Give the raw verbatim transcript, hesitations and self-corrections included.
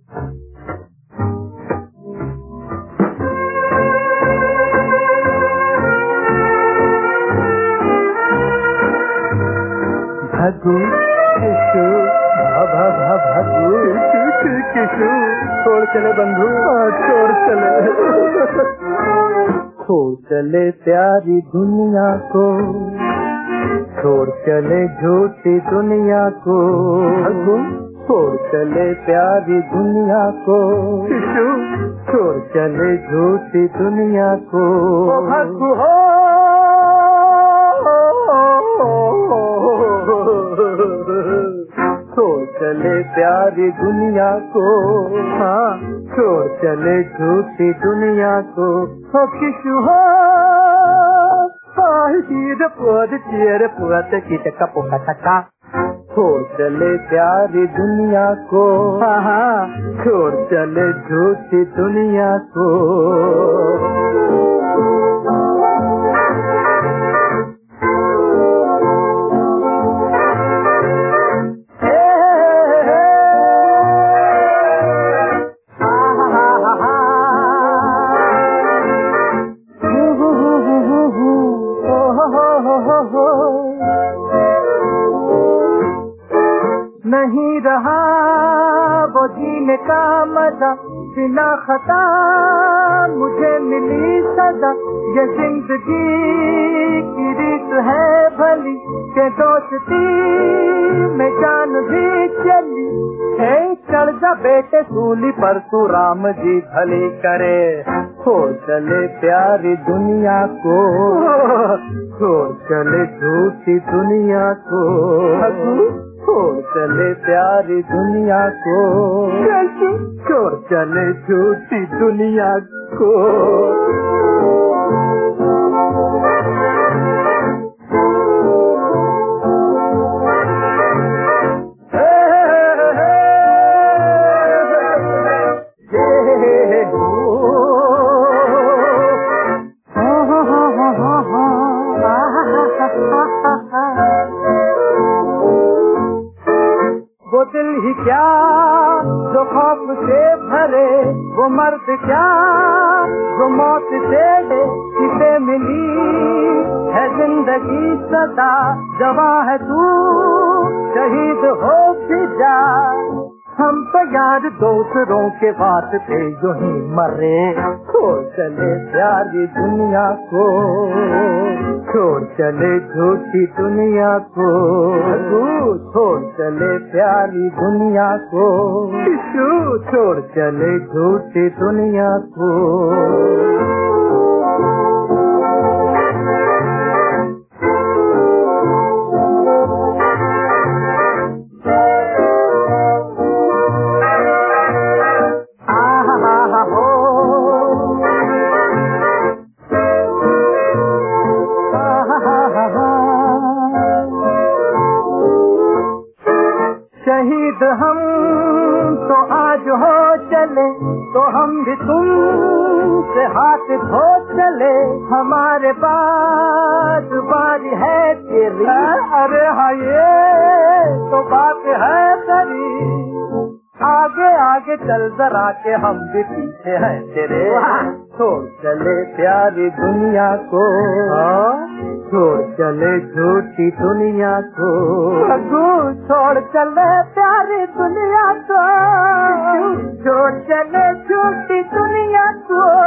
भगु किशु भा भा भगु किशु छोड़ चले बंधु, छोड़ चले छोड़ चले प्यारी दुनिया को, छोड़ चले झूठी दुनिया को। भगु छोड़ चले प्यारी दुनिया को, किशु छोड़ चले झूठी दुनिया को। भगु हो छोड़ चले प्यारी दुनिया को, हाँ छोड़ चले झूठी दुनिया को। हो किशु हो हीर पोद चेर पुअत किट कपुका टका। छोड़ चले प्यारी दुनिया को, हाँ छोड़ चले झूठी दुनिया को। नहीं रहा वो जीने का मजा, बिना खता मुझे मिली सजा। ये जिंदगी की रीत है भली, के दोस्ती में जान भी चली। हे चढ़ जा बेटे सूली पर, तू राम जी भली करे। छोड़ चले प्यारी दुनिया को, छोड़ चले झूठी दुनिया को। छोड़ चले प्यारी दुनिया को, छोड़ चले झूठी दुनिया को। वो दिल ही क्या जो खौफ से भरे, वो मर्द क्या जो मौत से डरे। किसे मिली है जिंदगी सदा, जवां है तू शहीद हो भी जा। हम तो यार दूसरों के बात पे यूं ही मरे। छोड़ चले प्यारी दुनिया को, छोड़ चले झूठी दुनिया को। छोड़ चले प्यारी दुनिया को, छोड़ चले झूठी दुनिया को। शहीद हम तो आज हो चले, तो हम भी तुम से हाथ धो चले। हमारे बाद बारी है तेरी, अरे हाँ ये तो बात है तेरी। आगे आगे चल जरा के हम भी पीछे हैं तेरे। छोड़ चले प्यारी दुनिया को, छोड़ चले झूठी दुनिया को। छोड़ चले प्यारी दुनिया को, छोड़ चले झूठी दुनिया को।